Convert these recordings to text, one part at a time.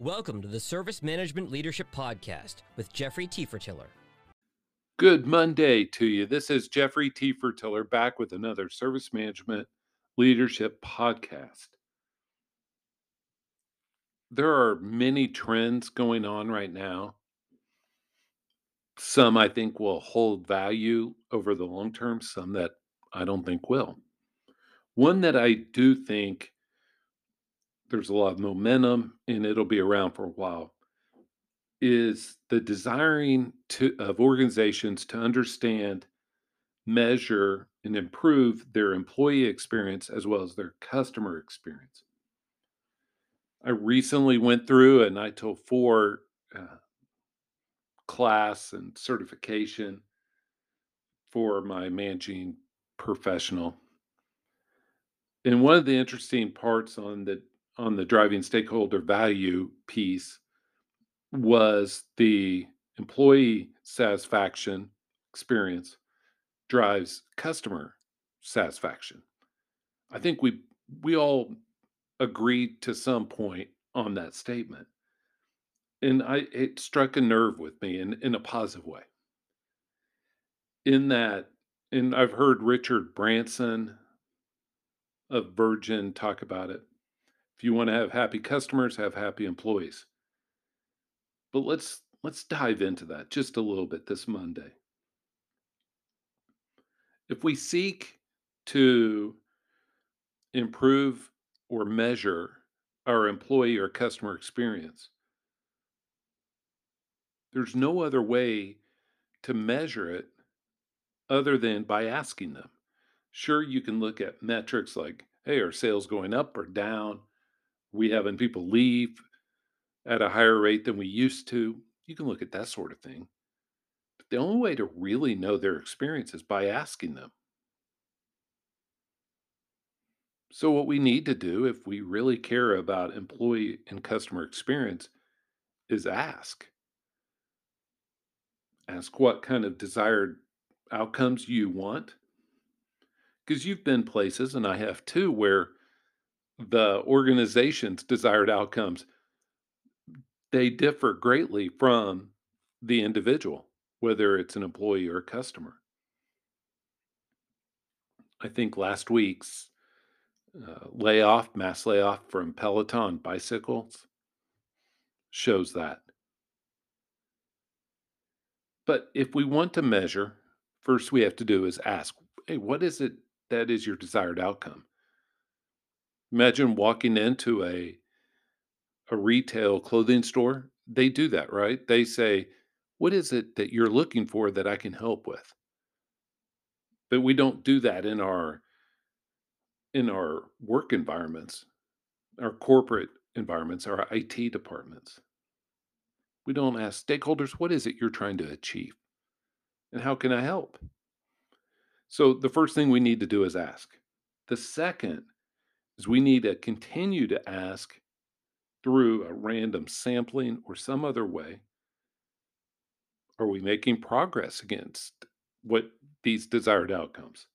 Welcome to the Service Management Leadership Podcast with Jeffrey T. Fertiller. Good Monday to you. This is Jeffrey T. Fertiller back with another Service Management Leadership Podcast. There are many trends going on right now. Some I think will hold value over the long term, some that I don't think will. One that I do think there's a lot of momentum and it'll be around for a while is the desiring of organizations to understand, measure, and improve their employee experience as well as their customer experience. I recently went through an ITIL 4 class and certification for my managing professional. And one of the interesting parts on the driving stakeholder value piece was the employee satisfaction experience drives customer satisfaction. I think we all agreed to some point on that statement. And it struck a nerve with me in a positive way. In that, and I've heard Richard Branson of Virgin talk about it. If you want to have happy customers, have happy employees. But let's dive into that just a little bit this Monday. If we seek to improve or measure our employee or customer experience, there's no other way to measure it other than by asking them. Sure, you can look at metrics like, hey, are sales going up or down? We having people leave at a higher rate than we used to? You can look at that sort of thing. But the only way to really know their experience is by asking them. So, what we need to do if we really care about employee and customer experience is ask. Ask what kind of desired outcomes you want. Because you've been places, and I have too, where the organization's desired outcomes, they differ greatly from the individual, whether it's an employee or a customer. I think last week's mass layoff from Peloton bicycles shows that. But if we want to measure, first we have to do is ask, hey, what is it that is your desired outcome? Imagine walking into a retail clothing store. They do that, right? They say, what is it that you're looking for that I can help with? But we don't do that in our work environments, our corporate environments, our IT departments. We don't ask stakeholders, what is it you're trying to achieve? And how can I help? So the first thing we need to do is ask. The second is we need to continue to ask through a random sampling or some other way. Are we making progress against what these desired outcomes?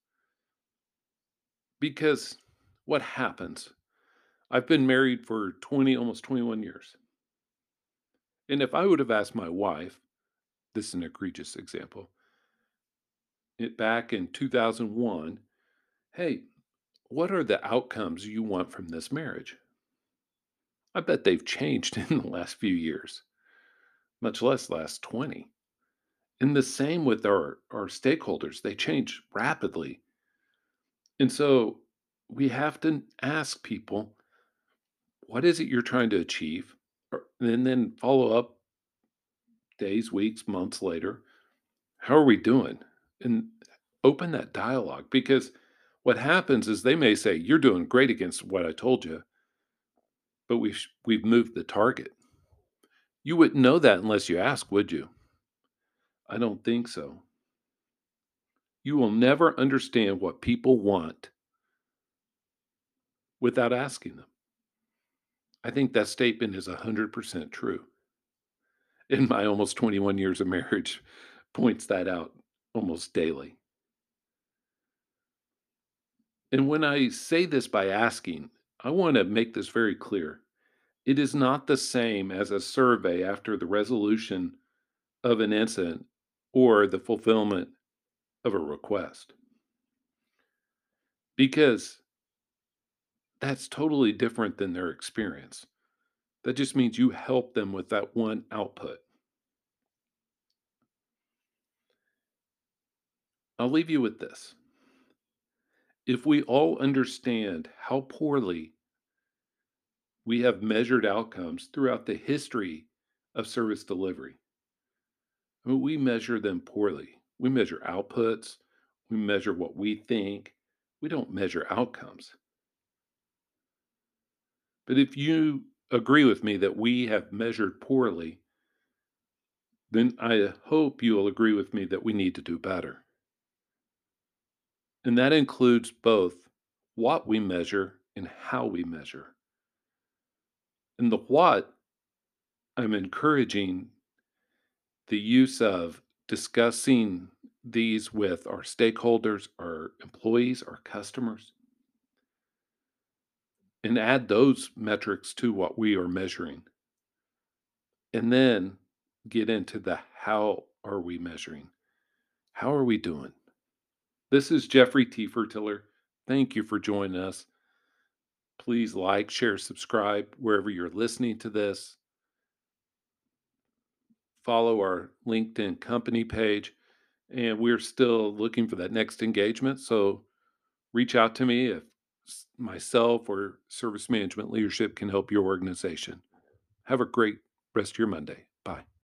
Because what happens? I've been married for almost 21 years. And if I would have asked my wife, this is an egregious example, back in 2001, hey, what are the outcomes you want from this marriage? I bet they've changed in the last few years, much less last 20. And the same with our stakeholders, they change rapidly. And so we have to ask people, what is it you're trying to achieve? And then follow up days, weeks, months later. How are we doing? And open that dialogue because what happens is they may say, you're doing great against what I told you, but we've moved the target. You wouldn't know that unless you ask, would you? I don't think so. You will never understand what people want without asking them. I think that statement is 100% true. And my almost 21 years of marriage points that out almost daily. And when I say this by asking, I want to make this very clear. It is not the same as a survey after the resolution of an incident or the fulfillment of a request, because that's totally different than their experience. That just means you help them with that one output. I'll leave you with this. If we all understand how poorly we have measured outcomes throughout the history of service delivery, I mean, we measure them poorly. We measure outputs, we measure what we think, we don't measure outcomes. But if you agree with me that we have measured poorly, then I hope you'll agree with me that we need to do better. And that includes both what we measure and how we measure. And the what, I'm encouraging the use of discussing these with our stakeholders, our employees, our customers, and add those metrics to what we are measuring. And then get into the how are we measuring? How are we doing? This is Jeffrey T. Fertiller. Thank you for joining us. Please like, share, subscribe wherever you're listening to this. Follow our LinkedIn company page. And we're still looking for that next engagement. So reach out to me if myself or service management leadership can help your organization. Have a great rest of your Monday. Bye.